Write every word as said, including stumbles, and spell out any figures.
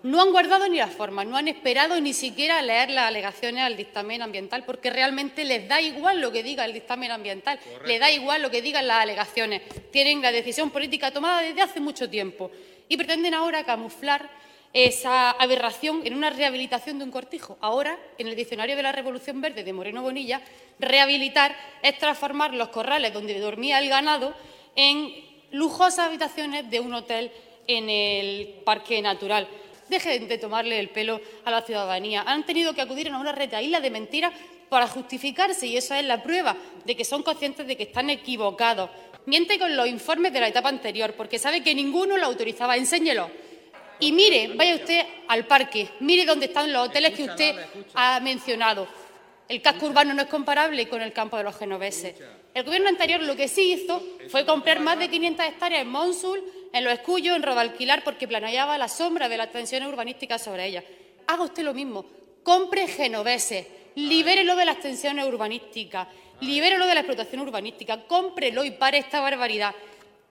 No han guardado ni las formas, no han esperado ni siquiera a leer las alegaciones al dictamen ambiental, porque realmente les da igual lo que diga el dictamen ambiental, Correcto. Les da igual lo que digan las alegaciones. Tienen la decisión política tomada desde hace mucho tiempo y pretenden ahora camuflar esa aberración en una rehabilitación de un cortijo. Ahora, en el diccionario de la Revolución Verde de Moreno Bonilla, rehabilitar es transformar los corrales donde dormía el ganado en lujosas habitaciones de un hotel en el Parque Natural. Dejen de tomarle el pelo a la ciudadanía. Han tenido que acudir a una retahíla de mentiras para justificarse y eso es la prueba de que son conscientes de que están equivocados. Miente con los informes de la etapa anterior porque sabe que ninguno lo autorizaba. Enséñelo. Y mire, vaya usted al parque, mire dónde están los hoteles que usted ha mencionado. El casco urbano no es comparable con el campo de los genoveses. El Gobierno anterior lo que sí hizo fue comprar más de quinientas hectáreas en Monsul, en Los Escullos, en Rodalquilar, porque planeaba la sombra de las tensiones urbanísticas sobre ellas. Haga usted lo mismo. Compre genoveses, libérelo de las tensiones urbanísticas, libérelo de la explotación urbanística, cómprelo y pare esta barbaridad.